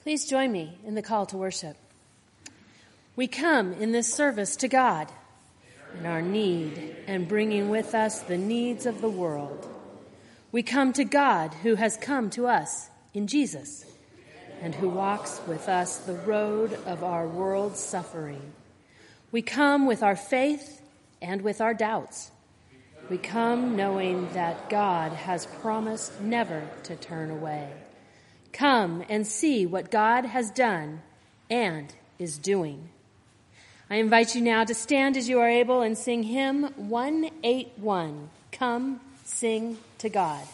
Please join me in the call to worship. We come in this service to God in our need and bringing with us the needs of the world. We come to God who has come to us in Jesus and who walks with us the road of our world's suffering. We come with our faith and with our doubts. We come knowing that God has promised never to turn away. Come and see what God has done and is doing. I invite you now to stand as you are able and sing hymn 181, Come Sing to God.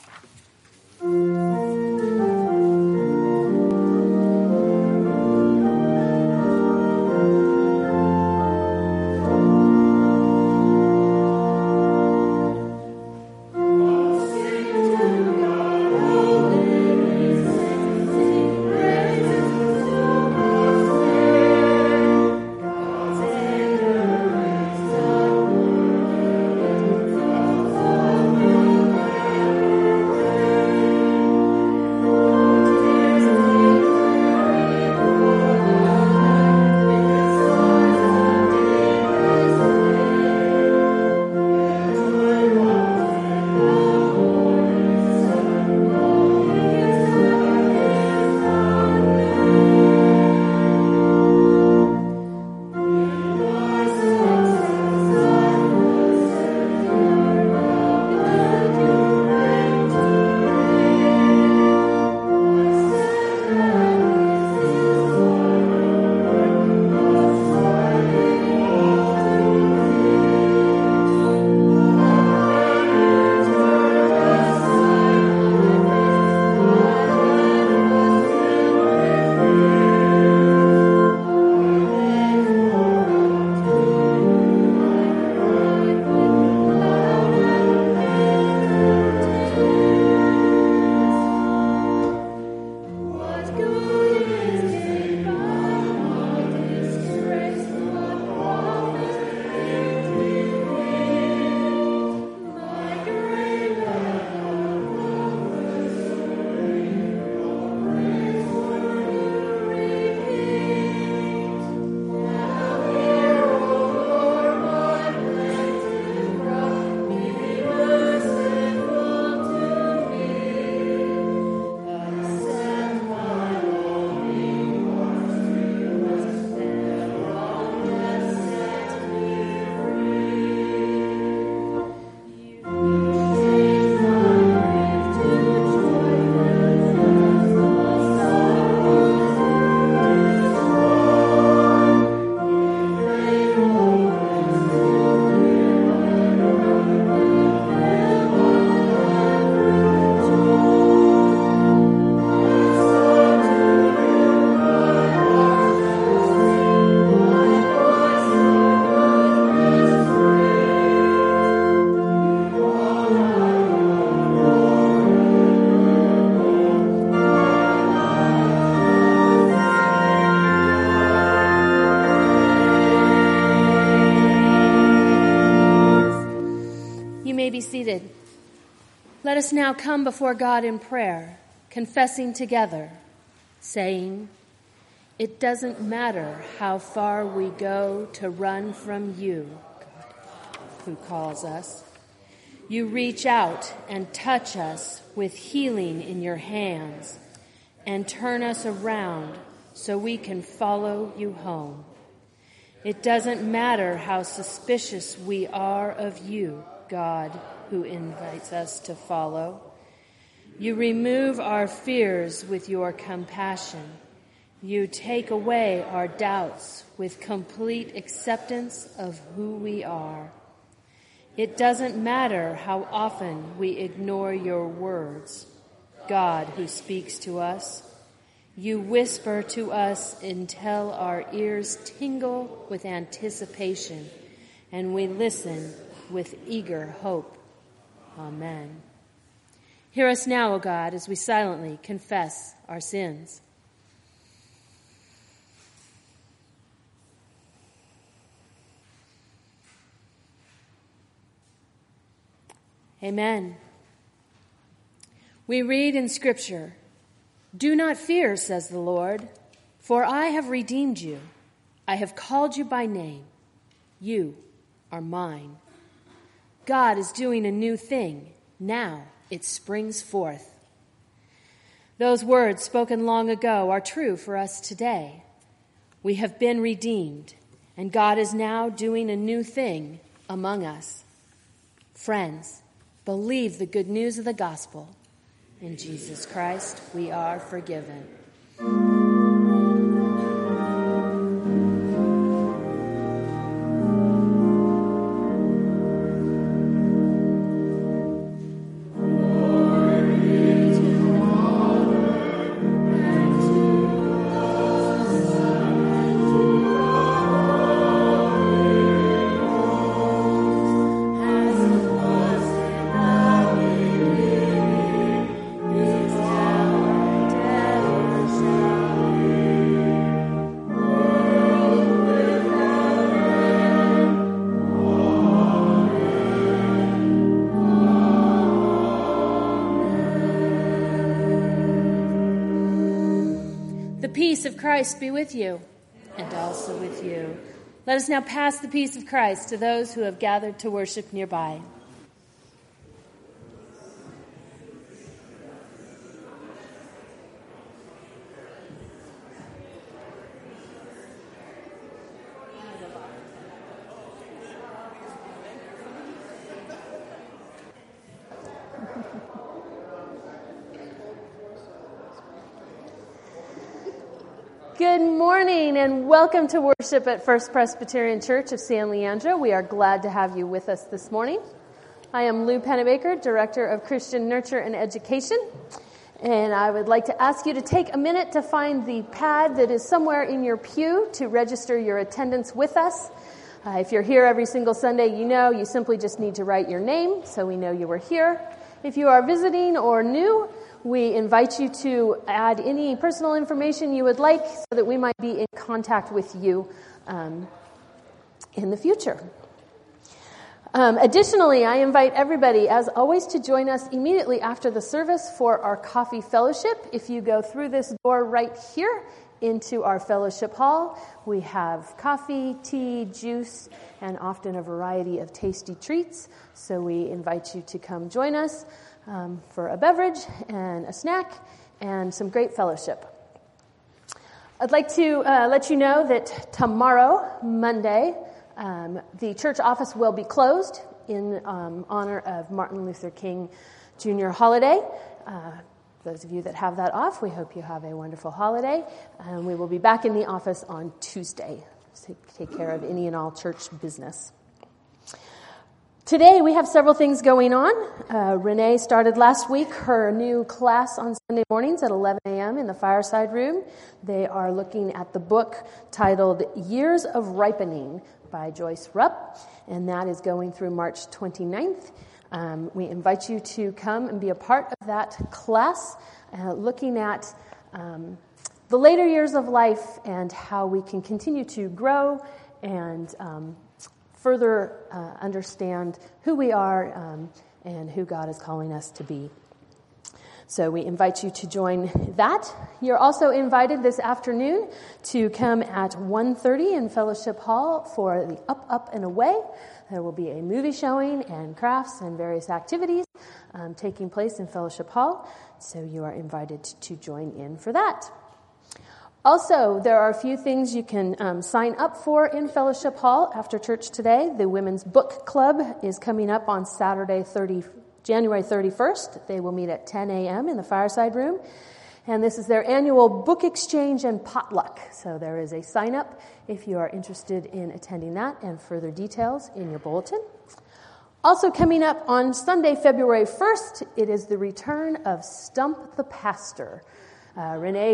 Seated. Let us now come before God in prayer, confessing together, saying, "It doesn't matter how far we go to run from you, God, who calls us. You reach out and touch us with healing in your hands and turn us around so we can follow you home. It doesn't matter how suspicious we are of you, God, who invites us to follow. You remove our fears with your compassion. You take away our doubts with complete acceptance of who we are. It doesn't matter how often we ignore your words, God, who speaks to us. You whisper to us until our ears tingle with anticipation and we listen with eager hope. Amen. Hear us now, O God, as we silently confess our sins. Amen. We read in Scripture, "Do not fear, says the Lord. For I have redeemed you. I have called you by name. You are mine. God is doing a new thing. Now it springs forth. Those words spoken long ago are true for us today. We have been redeemed, and God is now doing a new thing among us. Friends, believe the good news of the gospel. In Jesus Christ, we are forgiven. The peace of Christ be with you, and also with you. Let us now pass the peace of Christ to those who have gathered to worship nearby. Good morning and welcome to worship at First Presbyterian Church of San Leandro. We are glad to have you with us this morning. I am Lou Pennebaker, Director of Christian Nurture and Education, and I would like to ask you to take a minute to find the pad that is somewhere in your pew to register your attendance with us. If you're here every single Sunday, you simply just need to write your name so we know you were here. If you are visiting or new, we invite you to add any personal information you would like so that we might be in contact with you in the future. Additionally, I invite everybody, as always, to join us immediately after the service for our coffee fellowship. If you go through this door right here into our fellowship hall, we have coffee, tea, juice, and often a variety of tasty treats. So we invite you to come join us for a beverage and a snack and some great fellowship. I'd like to let you know that tomorrow, Monday, the church office will be closed in honor of Martin Luther King Jr. holiday. Those of you that have that off, we hope you have a wonderful holiday. We will be back in the office on Tuesday to take care of any and all church business. Today we have several things going on. Renee started last week her new class on Sunday mornings at 11 a.m. in the Fireside Room. They are looking at the book titled Years of Ripening by Joyce Rupp, and that is going through March 29th. We invite you to come and be a part of that class, looking at the later years of life and how we can continue to grow and further understand who we are and who God is calling us to be. So we invite you to join that. You're also invited this afternoon to come at 1:30 in Fellowship Hall for the Up, Up, and Away. There will be a movie showing and crafts and various activities taking place in Fellowship Hall. So you are invited to join in for that. Also, there are a few things you can sign up for in Fellowship Hall after church today. The Women's Book Club is coming up on Saturday, January 31st. They will meet at 10 a.m. in the Fireside Room. And this is their annual book exchange and potluck. So there is a sign up if you are interested in attending that, and further details in your bulletin. Also coming up on Sunday, February 1st, it is the return of Stump the Pastor. Renee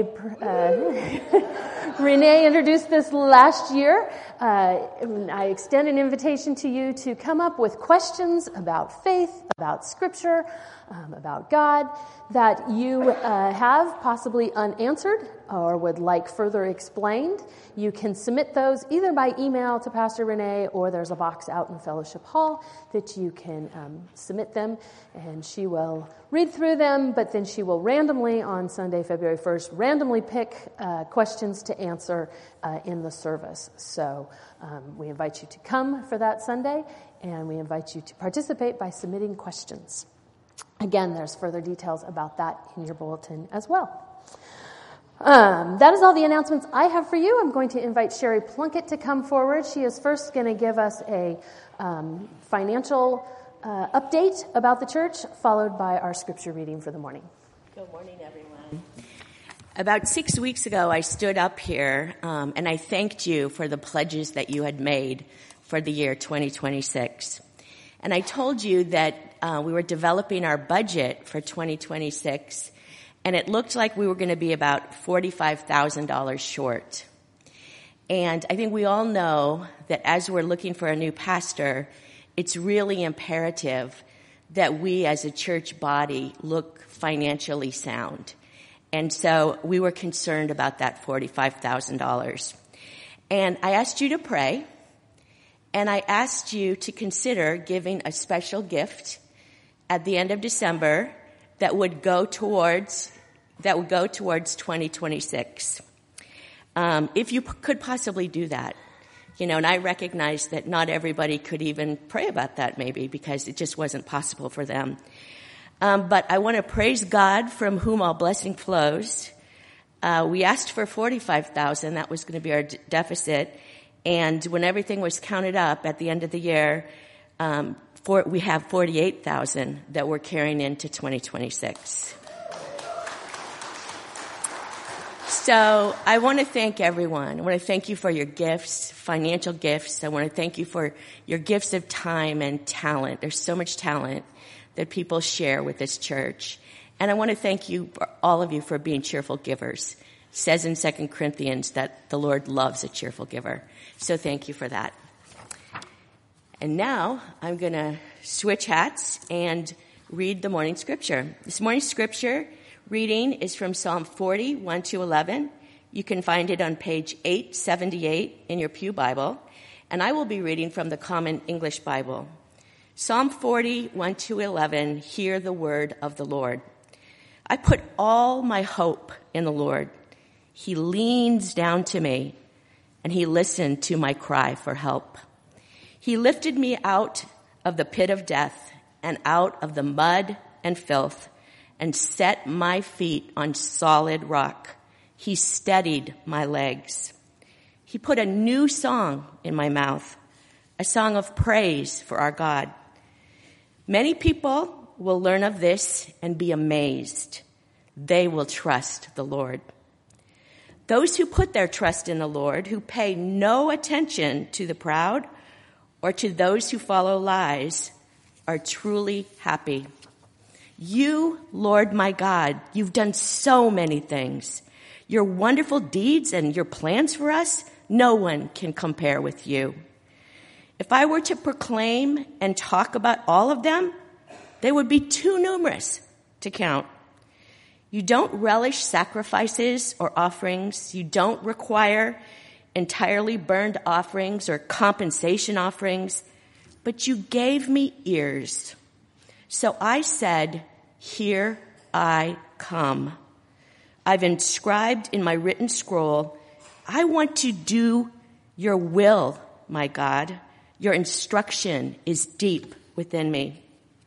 introduced this last year. I extend an invitation to you to come up with questions about faith, about Scripture, about God that you have possibly unanswered or would like further explained. You can submit those either by email to Pastor Renee, or there's a box out in Fellowship Hall that you can submit them, and she will read through them, but then she will randomly on Sunday, February very first, randomly pick questions to answer in the service. So we invite you to come for that Sunday, and we invite you to participate by submitting questions. Again, there's further details about that in your bulletin as well. That is all the announcements I have for you. I'm going to invite Sherry Plunkett to come forward. She is first going to give us a financial update about the church, followed by our scripture reading for the morning. Good morning, everyone. About 6 weeks ago, I stood up here and I thanked you for the pledges that you had made for the year 2026. And I told you that we were developing our budget for 2026, and it looked like we were going to be about $45,000 short. And I think we all know that as we're looking for a new pastor, it's really imperative that we as a church body look financially sound. And so we were concerned about that $45,000. And I asked you to pray, and I asked you to consider giving a special gift at the end of December that would go towards 2026. If you could possibly do that. And I recognize that not everybody could even pray about that maybe because it just wasn't possible for them. But I want to praise God from whom all blessing flows. We asked for $45,000. That was going to be our deficit. And when everything was counted up at the end of the year, we have $48,000 that we're carrying into 2026. So I want to thank everyone. I want to thank you for your gifts, financial gifts. I want to thank you for your gifts of time and talent. There's so much talent that people share with this church. And I want to thank you, all of you, for being cheerful givers. It says in 2 Corinthians that the Lord loves a cheerful giver. So thank you for that. And now I'm going to switch hats and read the morning scripture. This morning's scripture reading is from Psalm 40, 1-11. You can find it on page 878 in your pew Bible. And I will be reading from the Common English Bible. Psalm 40, 1-11, hear the word of the Lord. I put all my hope in the Lord. He leans down to me, and he listened to my cry for help. He lifted me out of the pit of death and out of the mud and filth, and set my feet on solid rock. He steadied my legs. He put a new song in my mouth, a song of praise for our God. Many people will learn of this and be amazed. They will trust the Lord. Those who put their trust in the Lord, who pay no attention to the proud or to those who follow lies, are truly happy. You, Lord my God, you've done so many things. Your wonderful deeds and your plans for us, no one can compare with you. If I were to proclaim and talk about all of them, they would be too numerous to count. You don't relish sacrifices or offerings. You don't require entirely burned offerings or compensation offerings, but you gave me ears. So I said, here I come. I've inscribed in my written scroll, I want to do your will, my God. Your instruction is deep within me.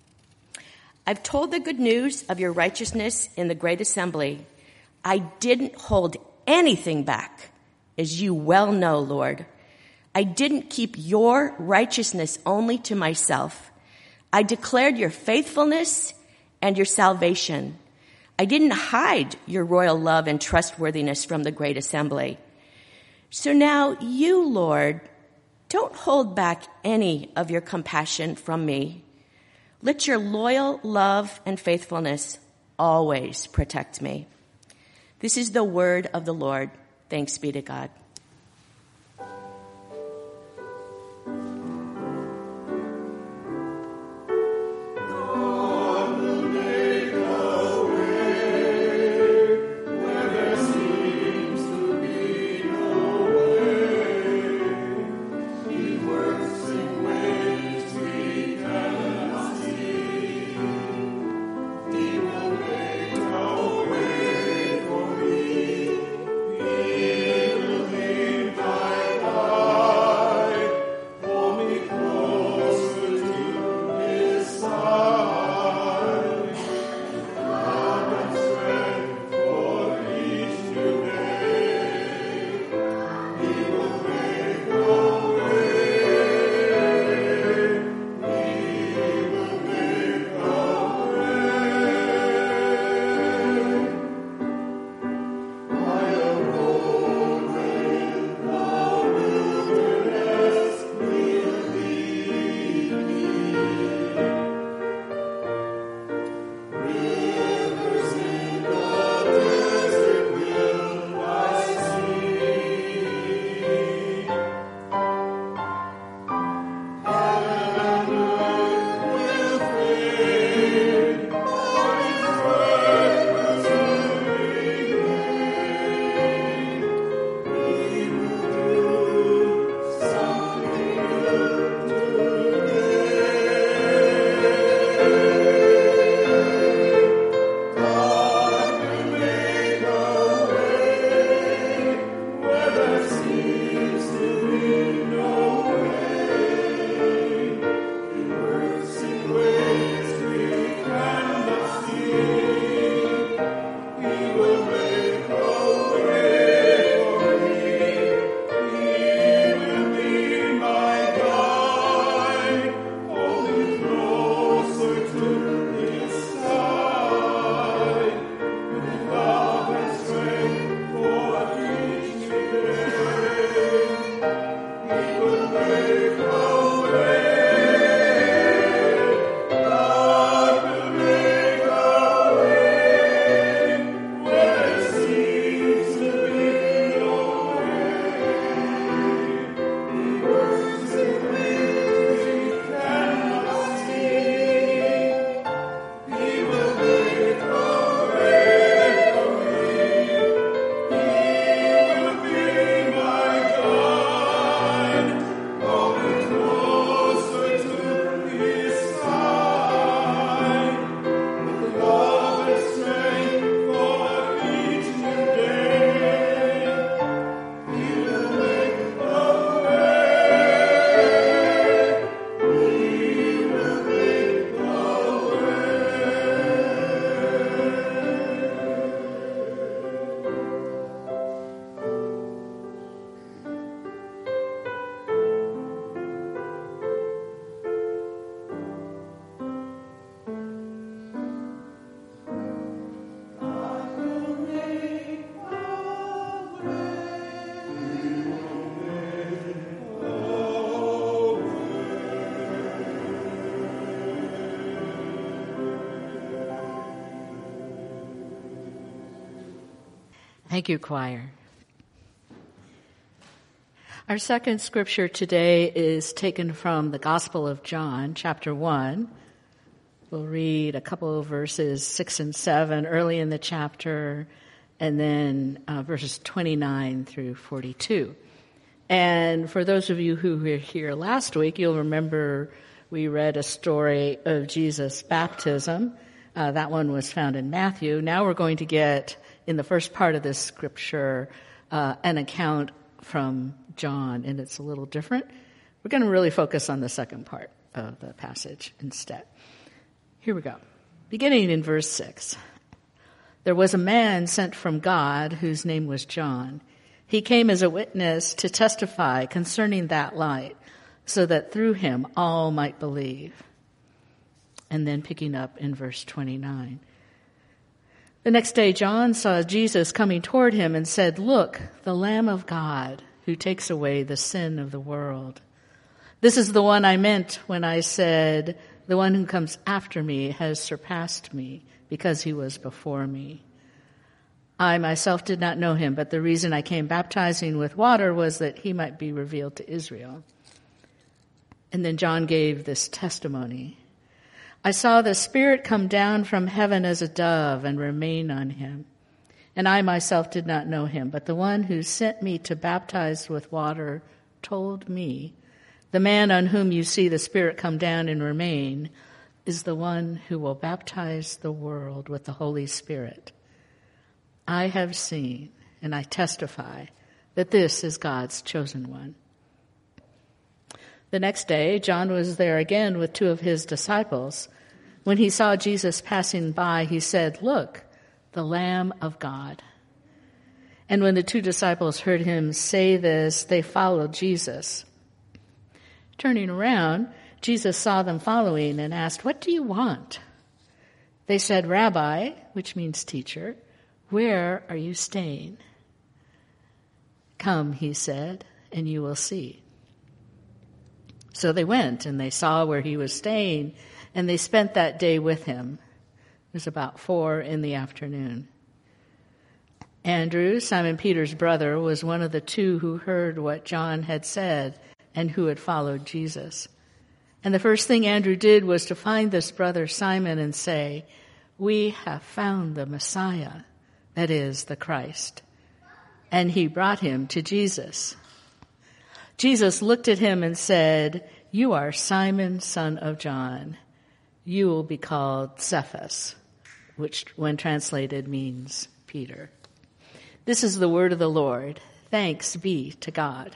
I've told the good news of your righteousness in the great assembly. I didn't hold anything back, as you well know, Lord. I didn't keep your righteousness only to myself. I declared your faithfulness and your salvation. I didn't hide your royal love and trustworthiness from the great assembly. So now you, Lord, don't hold back any of your compassion from me. Let your loyal love and faithfulness always protect me. This is the word of the Lord. Thanks be to God. Thank you, choir. Our second scripture today is taken from the Gospel of John, chapter 1. We'll read a couple of verses 6 and 7 early in the chapter, and then verses 29 through 42. And for those of you who were here last week, you'll remember we read a story of Jesus' baptism. That one was found in Matthew. Now we're going to get, in the first part of this scripture, an account from John, and it's a little different. We're going to really focus on the second part of the passage instead. Here we go. Beginning in verse 6. There was a man sent from God whose name was John. He came as a witness to testify concerning that light, so that through him all might believe. And then picking up in verse 29. The next day John saw Jesus coming toward him and said, "Look, the Lamb of God who takes away the sin of the world. This is the one I meant when I said, the one who comes after me has surpassed me because he was before me. I myself did not know him, but the reason I came baptizing with water was that he might be revealed to Israel." And then John gave this testimony. "I saw the Spirit come down from heaven as a dove and remain on him. And I myself did not know him, but the one who sent me to baptize with water told me, the man on whom you see the Spirit come down and remain is the one who will baptize the world with the Holy Spirit. I have seen and I testify that this is God's chosen one." The next day, John was there again with two of his disciples. When he saw Jesus passing by, he said, "Look, the Lamb of God." And when the two disciples heard him say this, they followed Jesus. Turning around, Jesus saw them following and asked, "What do you want?" They said, "Rabbi," which means teacher, "where are you staying?" "Come," he said, "and you will see." So they went and they saw where he was staying, and they spent that day with him. It was about 4 p.m. Andrew, Simon Peter's brother, was one of the two who heard what John had said and who had followed Jesus. And the first thing Andrew did was to find this brother Simon and say, "We have found the Messiah," that is, the Christ. And he brought him to Jesus. Jesus looked at him and said, "You are Simon, son of John. You will be called Cephas," which when translated means Peter. This is the word of the Lord. Thanks be to God.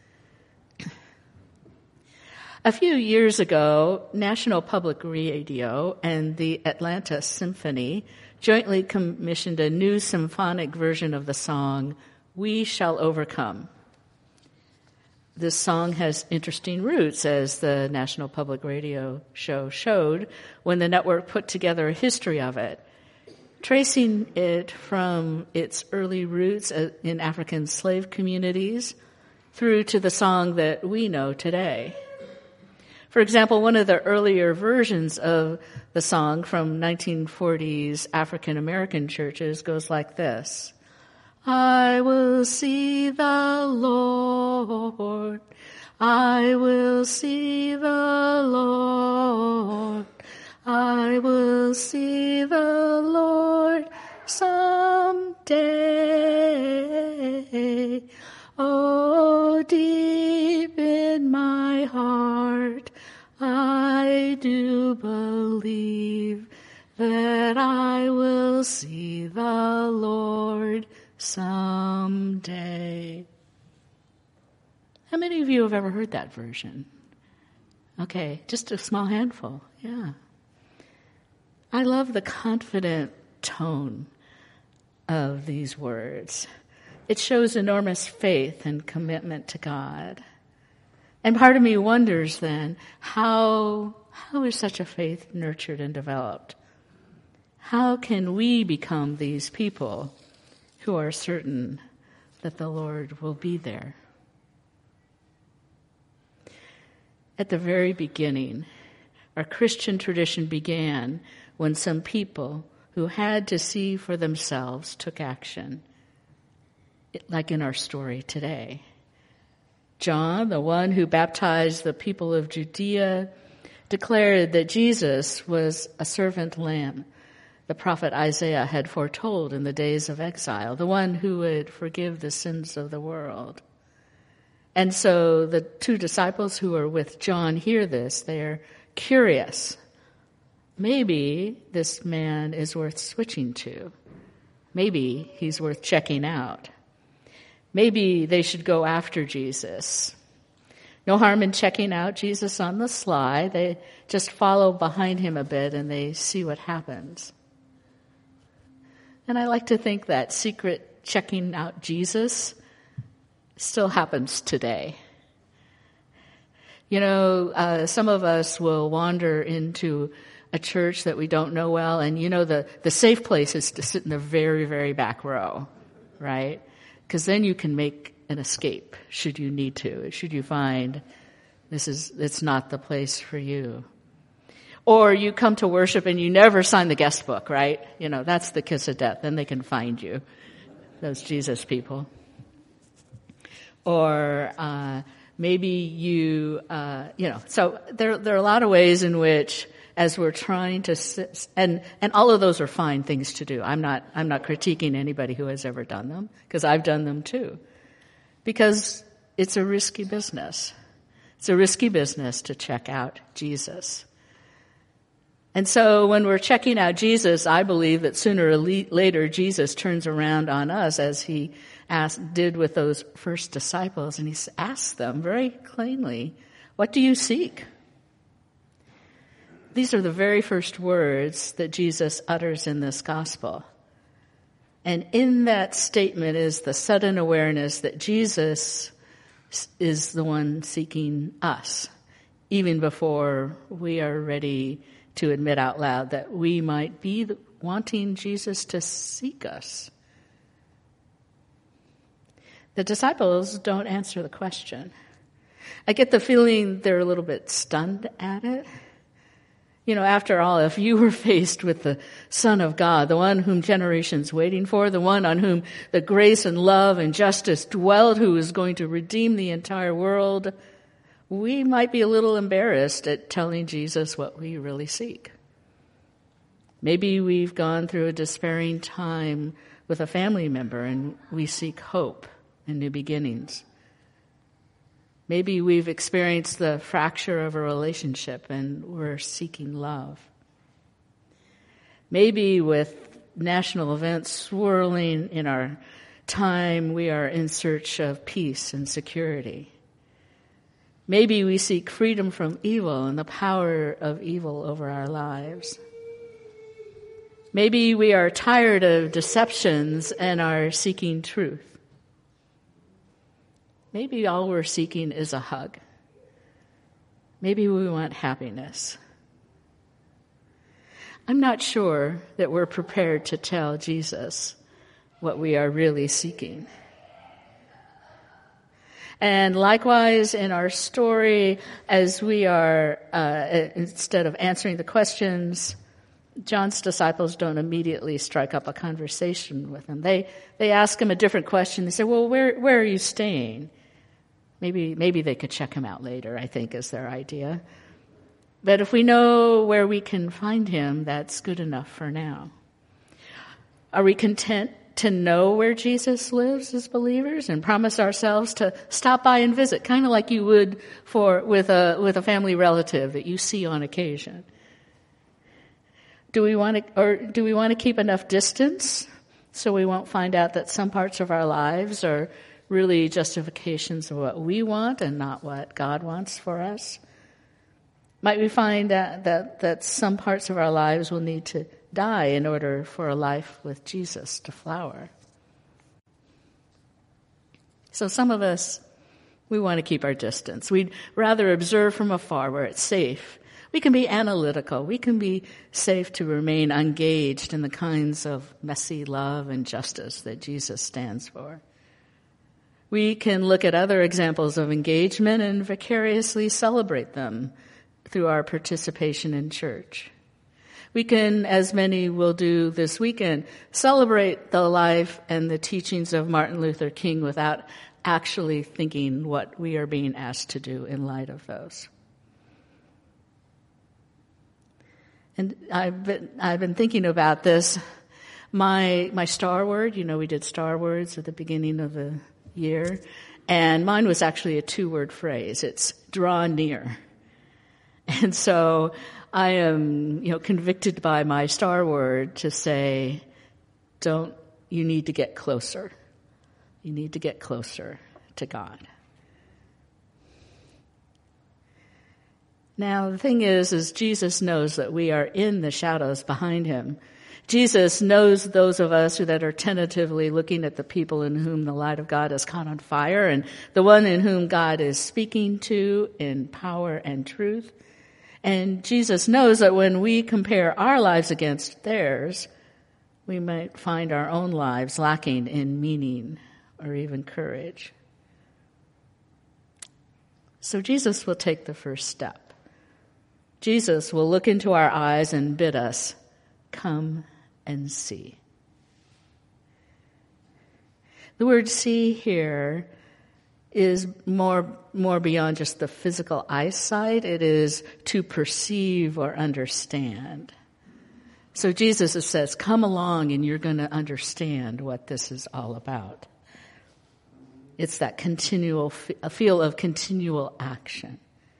A few years ago, National Public Radio and the Atlanta Symphony jointly commissioned a new symphonic version of the song, "We Shall Overcome." This song has interesting roots, as the National Public Radio show showed when the network put together a history of it, tracing it from its early roots in African slave communities through to the song that we know today. For example, one of the earlier versions of the song from 1940s African American churches goes like this. "I will see the Lord. I will see the Lord. I will see the Lord someday. Oh, deep in my heart, I do believe that I will see the Lord someday." How many of you have ever heard that version? Okay, just a small handful. Yeah. I love the confident tone of these words. It shows enormous faith and commitment to God. And part of me wonders then, how is such a faith nurtured and developed? How can we become these people who are certain that the Lord will be there? At the very beginning, our Christian tradition began when some people who had to see for themselves took action. like in our story today. John, the one who baptized the people of Judea, declared that Jesus was a servant lamb the prophet Isaiah had foretold in the days of exile, the one who would forgive the sins of the world. And so the two disciples who are with John hear this. They're curious. Maybe this man is worth switching to. Maybe he's worth checking out. Maybe they should go after Jesus. No harm in checking out Jesus on the sly. They just follow behind him a bit and they see what happens. And I like to think that secret checking out Jesus still happens today. You know, some of us will wander into a church that we don't know well, and you know the safe place is to sit in the very, very back row, right? Because then you can make an escape should you need to, should you find it's not the place for you. Or you come to worship and you never sign the guest book, right? You know, that's the kiss of death. Then they can find you, those Jesus people. Or maybe you know, so there are a lot of ways in which, as we're trying to sit, and all of those are fine things to do. I'm not critiquing anybody who has ever done them, because I've done them too. Because it's a risky business. It's a risky business to check out Jesus. And so when we're checking out Jesus, I believe that sooner or later Jesus turns around on us, as he did with those first disciples, and he asks them very plainly, "What do you seek?" These are the very first words that Jesus utters in this gospel. And in that statement is the sudden awareness that Jesus is the one seeking us, even before we are ready to admit out loud that we might be wanting Jesus to seek us. The disciples don't answer the question. I get the feeling they're a little bit stunned at it. You know, after all, if you were faced with the Son of God, the one whom generations waiting for, the one on whom the grace and love and justice dwelled, who is going to redeem the entire world, we might be a little embarrassed at telling Jesus what we really seek. Maybe we've gone through a despairing time with a family member and we seek hope and new beginnings. Maybe we've experienced the fracture of a relationship and we're seeking love. Maybe with national events swirling in our time, we are in search of peace and security. Maybe we seek freedom from evil and the power of evil over our lives. Maybe we are tired of deceptions and are seeking truth. Maybe all we're seeking is a hug. Maybe we want happiness. I'm not sure that we're prepared to tell Jesus what we are really seeking. And likewise, in our story, as we are, instead of answering the questions, John's disciples don't immediately strike up a conversation with him. They ask him a different question. They say, "Well, where are you staying?" Maybe they could check him out later, I think, is their idea. But if we know where we can find him, that's good enough for now. Are we content to know where Jesus lives as believers and promise ourselves to stop by and visit, kind of like you would with a family relative that you see on occasion? Do we want to keep enough distance so we won't find out that some parts of our lives are really justifications of what we want and not what God wants for us? Might we find that some parts of our lives will need to die in order for a life with Jesus to flower? So some of us, we want to keep our distance. We'd rather observe from afar where it's safe. We can be analytical. We can be safe to remain engaged in the kinds of messy love and justice that Jesus stands for. We can look at other examples of engagement and vicariously celebrate them through our participation in church. We can, as many will do this weekend, celebrate the life and the teachings of Martin Luther King without actually thinking what we are being asked to do in light of those. And I've been thinking about this. My star word, we did star words at the beginning of the year, and mine was actually a 2-word phrase. It's draw near. And so I am, convicted by my star word to say, you need to get closer. You need to get closer to God. Now, the thing is Jesus knows that we are in the shadows behind him. Jesus knows those of us that are tentatively looking at the people in whom the light of God has caught on fire and the one in whom God is speaking to in power and truth. And Jesus knows that when we compare our lives against theirs, we might find our own lives lacking in meaning or even courage. So Jesus will take the first step. Jesus will look into our eyes and bid us, come and see. The word see here is more beyond just the physical eyesight. It is to perceive or understand. So Jesus says, come along and you're going to understand what this is all about. It's that a feel of continual action.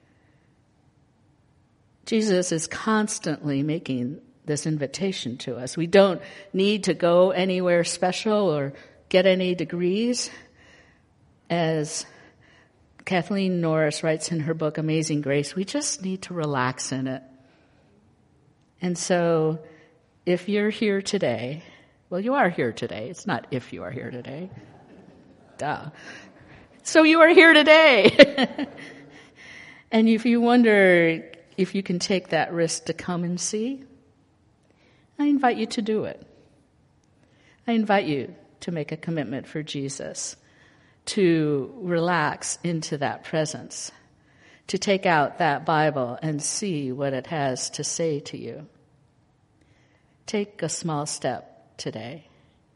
Jesus is constantly making this invitation to us. We don't need to go anywhere special or get any degrees. As Kathleen Norris writes in her book, Amazing Grace, we just need to relax in it. And so if you're here today, well, you are here today. It's not if you are here today. Duh. So you are here today. And if you wonder if you can take that risk to come and see, I invite you to do it. I invite you to make a commitment for Jesus, to relax into that presence, to take out that Bible and see what it has to say to you. Take a small step today.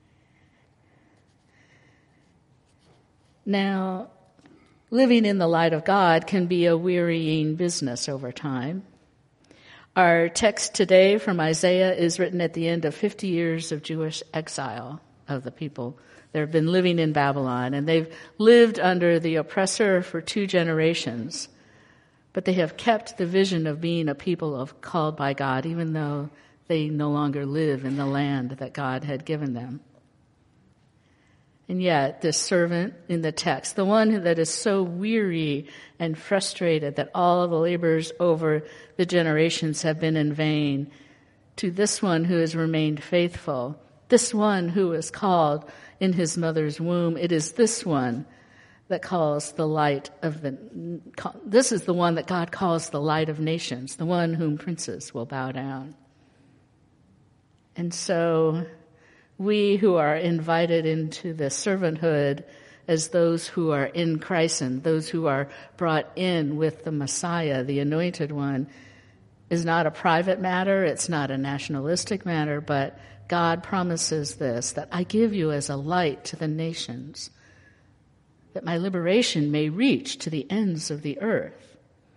Now, living in the light of God can be a wearying business over time. Our text today from Isaiah is written at the end of 50 years of Jewish exile of the people. They've been living in Babylon, and they've lived under the oppressor for 2 generations. But they have kept the vision of being a people called by God, even though they no longer live in the land that God had given them. And yet, this servant in the text, the one that is so weary and frustrated that all the labors over the generations have been in vain, to this one who has remained faithful, this one who is called in his mother's womb, it is this one that calls the light of this is the one that God calls the light of nations, the one whom princes will bow down. And so we who are invited into the servanthood as those who are in Christ and those who are brought in with the Messiah, the Anointed One, is not a private matter, it's not a nationalistic matter, but God promises this, that I give you as a light to the nations, that my liberation may reach to the ends of the earth.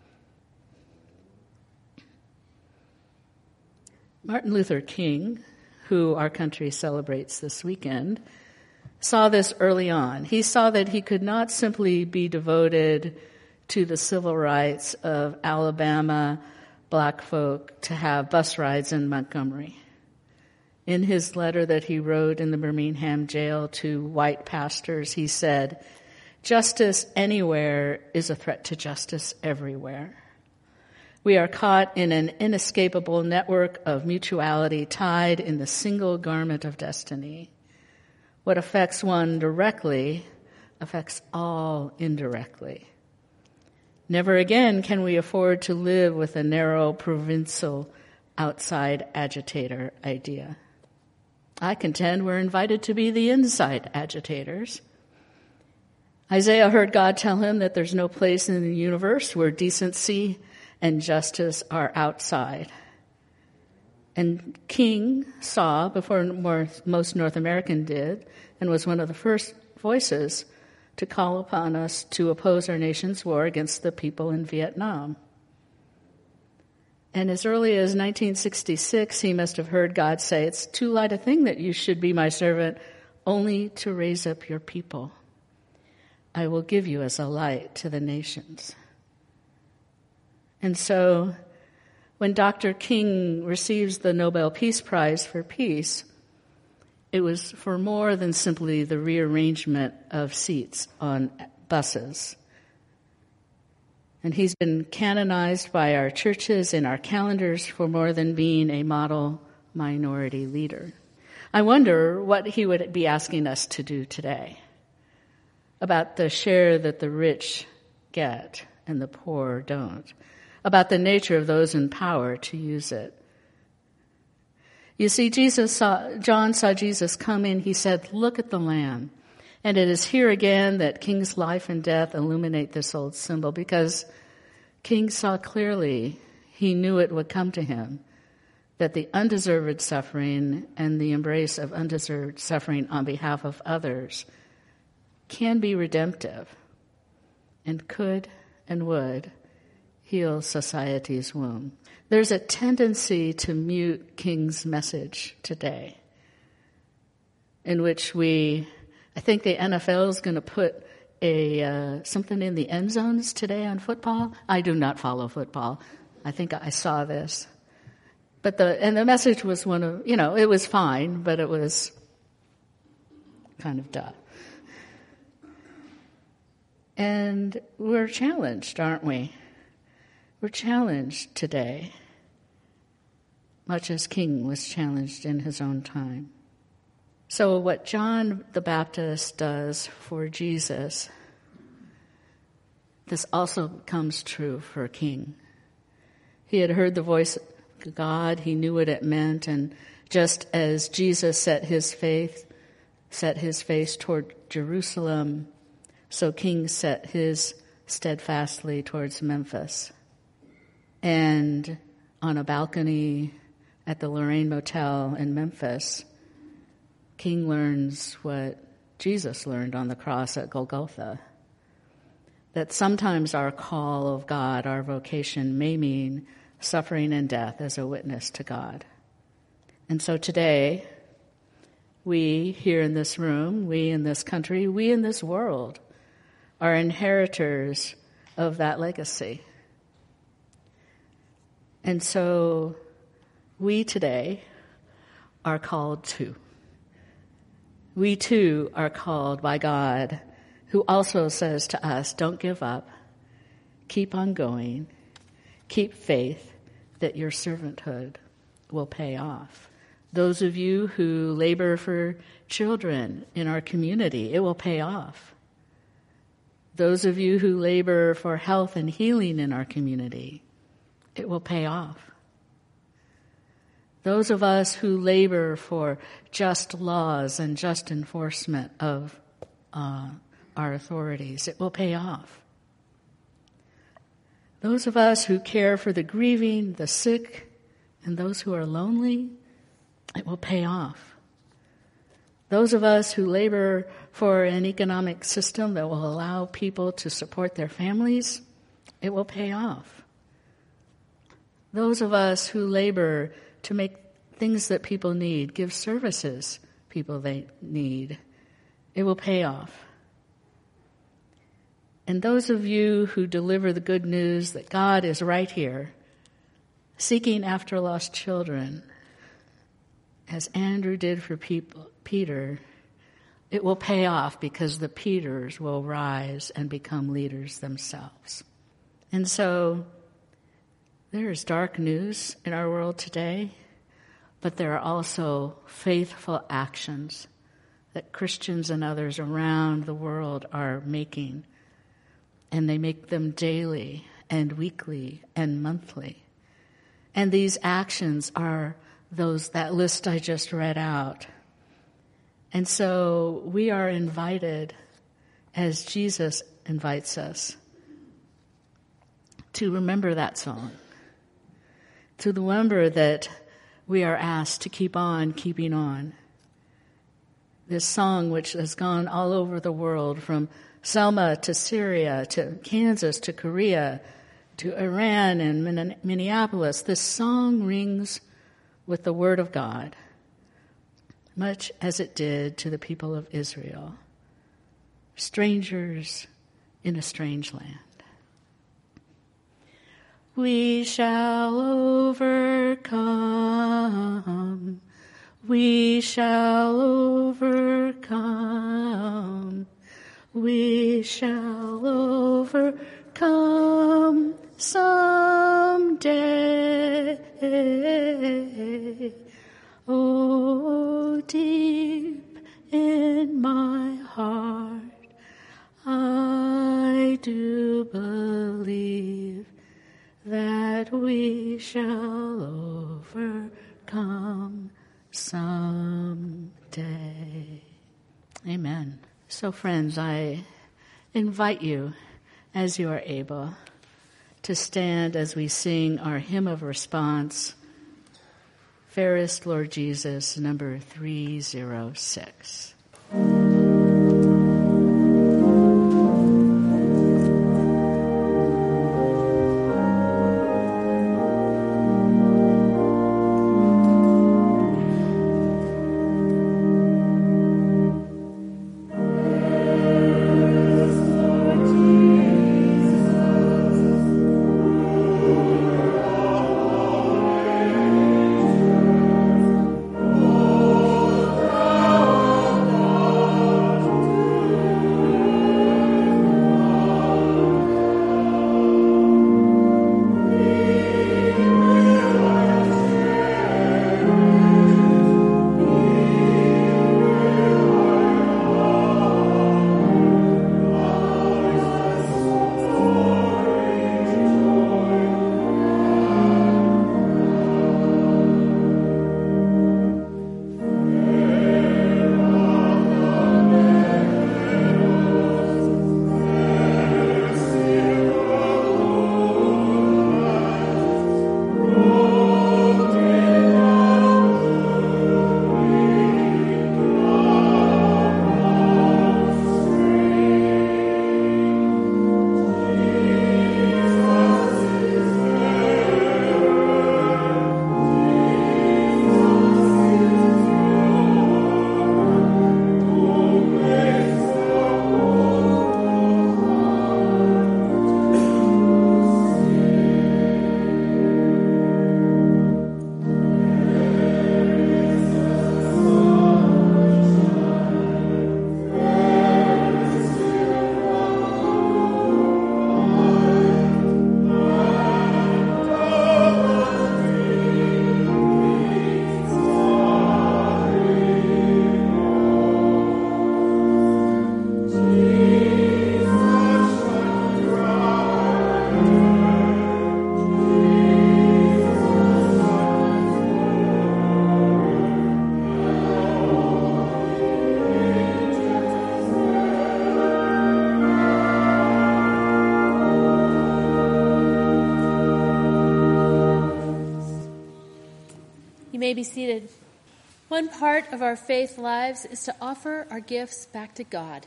Martin Luther King, who our country celebrates this weekend, saw this early on. He saw that he could not simply be devoted to the civil rights of Alabama black folk to have bus rides in Montgomery. In his letter that he wrote in the Birmingham jail to white pastors, he said, "Justice anywhere is a threat to justice everywhere. We are caught in an inescapable network of mutuality tied in the single garment of destiny. What affects one directly affects all indirectly. Never again can we afford to live with a narrow, provincial, outside agitator idea. I contend we're invited to be the inside agitators." Isaiah heard God tell him that there's no place in the universe where decency and justice are outside. And King saw, before most North American did, and was one of the first voices to call upon us to oppose our nation's war against the people in Vietnam. And as early as 1966, he must have heard God say, "It's too light a thing that you should be my servant, only to raise up your people. I will give you as a light to the nations." And so when Dr. King receives the Nobel Peace Prize for Peace, it was for more than simply the rearrangement of seats on buses. And he's been canonized by our churches and our calendars for more than being a model minority leader. I wonder what he would be asking us to do today about the share that the rich get and the poor don't, about the nature of those in power to use it. You see, John saw Jesus come in. He said, "Look at the Lamb." And it is here again that King's life and death illuminate this old symbol, because King saw clearly, he knew it would come to him, that the undeserved suffering and the embrace of undeserved suffering on behalf of others can be redemptive and could and would heal society's wound. There's a tendency to mute King's message today, in which I think the NFL is going to put something in the end zones today on football. I do not follow football. I think I saw this. But the message was it was fine, but it was kind of duh. And we're challenged, aren't we? We're challenged today, much as King was challenged in his own time. So what John the Baptist does for Jesus, this also comes true for King. He had heard the voice of God. He knew what it meant. And just as Jesus set his face toward Jerusalem, so King set his steadfastly towards Memphis. And on a balcony at the Lorraine Motel in Memphis, King learns what Jesus learned on the cross at Golgotha, that sometimes our call of God, our vocation, may mean suffering and death as a witness to God. And so today, we here in this room, we in this country, we in this world are inheritors of that legacy. And so we today are called to. We too are called by God, who also says to us, don't give up, keep on going, keep faith that your servanthood will pay off. Those of you who labor for children in our community, it will pay off. Those of you who labor for health and healing in our community, it will pay off. Those of us who labor for just laws and just enforcement of our authorities, it will pay off. Those of us who care for the grieving, the sick, and those who are lonely, it will pay off. Those of us who labor for an economic system that will allow people to support their families, it will pay off. Those of us who labor to make things that people need, give services people they need, it will pay off. And those of you who deliver the good news that God is right here, seeking after lost children, as Andrew did for Peter, it will pay off because the Peters will rise and become leaders themselves. And so there is dark news in our world today, but there are also faithful actions that Christians and others around the world are making. And they make them daily and weekly and monthly. And these actions are that list I just read out. And so we are invited, as Jesus invites us, to remember that song, to remember that we are asked to keep on keeping on. This song, which has gone all over the world, from Selma to Syria to Kansas to Korea to Iran and Minneapolis, this song rings with the word of God, much as it did to the people of Israel, strangers in a strange land. We shall overcome. We shall overcome. We shall overcome someday. Oh, deep in my heart, I do believe that we shall overcome someday. Amen. So friends, I invite you, as you are able, to stand as we sing our hymn of response, Fairest Lord Jesus, number 306. May be seated. One part of our faith lives is to offer our gifts back to God.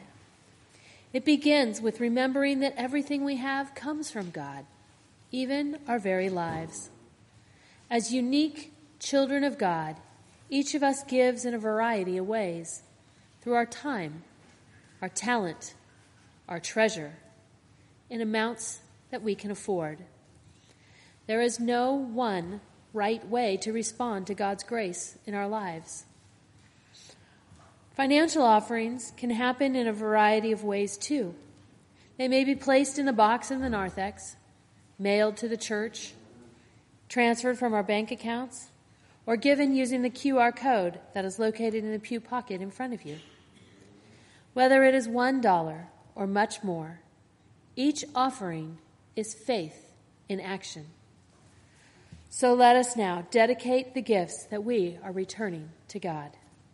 It begins with remembering that everything we have comes from God, even our very lives. As unique children of God, each of us gives in a variety of ways, through our time, our talent, our treasure, in amounts that we can afford. There is no one right way to respond to God's grace in our lives. Financial offerings can happen in a variety of ways too. They may be placed in a box in the narthex, mailed to the church, transferred from our bank accounts, or given using the QR code that is located in the pew pocket in front of you. Whether it is $1 or much more, each offering is faith in action. So let us now dedicate the gifts that we are returning to God.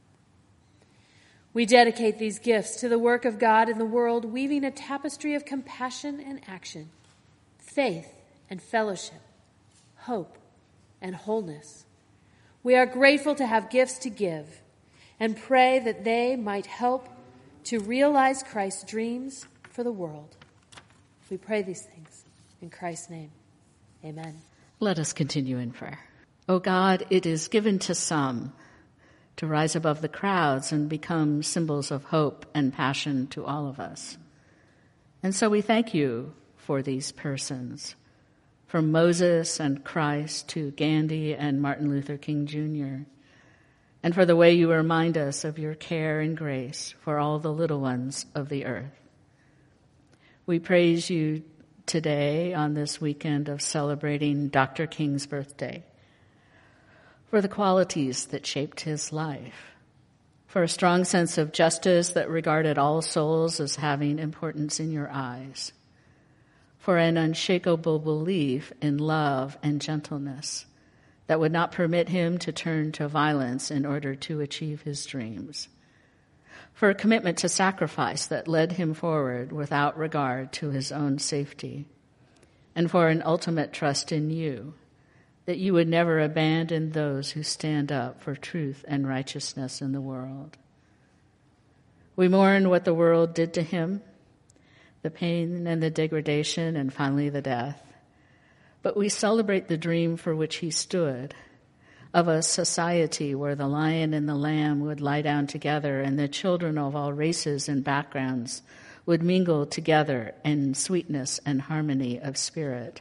We dedicate these gifts to the work of God in the world, weaving a tapestry of compassion and action, faith and fellowship, hope and wholeness. We are grateful to have gifts to give and pray that they might help to realize Christ's dreams for the world. We pray these things in Christ's name. Amen. Let us continue in prayer. O God, it is given to some to rise above the crowds and become symbols of hope and passion to all of us. And so we thank you for these persons, from Moses and Christ to Gandhi and Martin Luther King Jr., and for the way you remind us of your care and grace for all the little ones of the earth. We praise you today on this weekend of celebrating Dr. King's birthday, for the qualities that shaped his life, for a strong sense of justice that regarded all souls as having importance in your eyes, for an unshakable belief in love and gentleness that would not permit him to turn to violence in order to achieve his dreams, for a commitment to sacrifice that led him forward without regard to his own safety, and for an ultimate trust in you, that you would never abandon those who stand up for truth and righteousness in the world. We mourn what the world did to him, the pain and the degradation, and finally the death. But we celebrate the dream for which he stood, of a society where the lion and the lamb would lie down together and the children of all races and backgrounds would mingle together in sweetness and harmony of spirit.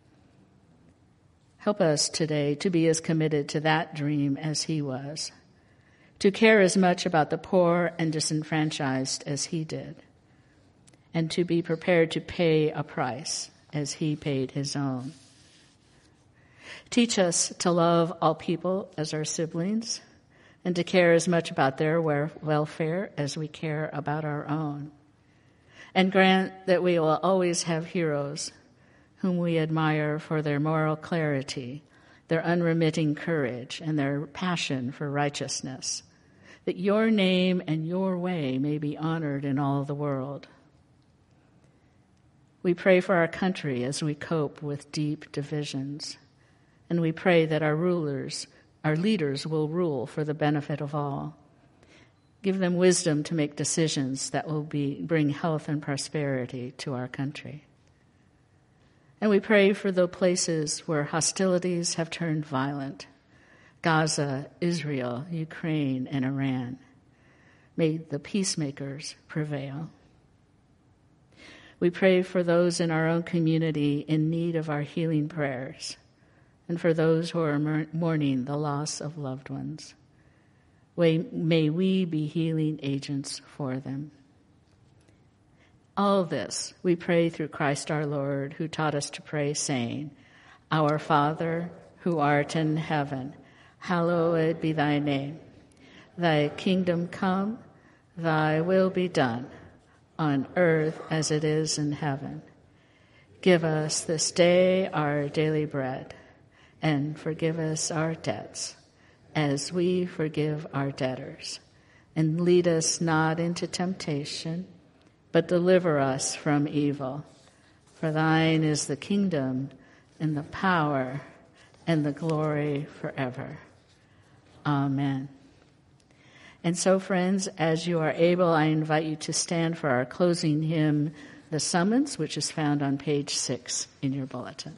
Help us today to be as committed to that dream as he was, to care as much about the poor and disenfranchised as he did, and to be prepared to pay a price as he paid his own. Teach us to love all people as our siblings and to care as much about their welfare as we care about our own. And grant that we will always have heroes whom we admire for their moral clarity, their unremitting courage, and their passion for righteousness, that your name and your way may be honored in all the world. We pray for our country as we cope with deep divisions. And we pray that our leaders will rule for the benefit of all. Give them wisdom to make decisions that will bring health and prosperity to our country. And we pray for the places where hostilities have turned violent: Gaza, Israel, Ukraine, and Iran. May the peacemakers prevail. We pray for those in our own community in need of our healing prayers, and for those who are mourning the loss of loved ones. May we be healing agents for them. All this we pray through Christ our Lord, who taught us to pray, saying, Our Father, who art in heaven, hallowed be thy name. Thy kingdom come, thy will be done, on earth as it is in heaven. Give us this day our daily bread, and forgive us our debts, as we forgive our debtors. And lead us not into temptation, but deliver us from evil. For thine is the kingdom, and the power, and the glory forever. Amen. And so, friends, as you are able, I invite you to stand for our closing hymn, The Summons, which is found on page 6 in your bulletin.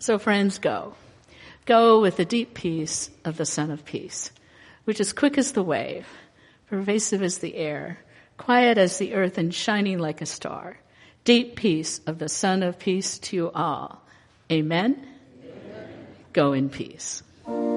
So friends, go. Go with the deep peace of the Son of Peace, which is quick as the wave, pervasive as the air, quiet as the earth, and shining like a star. Deep peace of the Son of Peace to you all. Amen? Amen. Go in peace.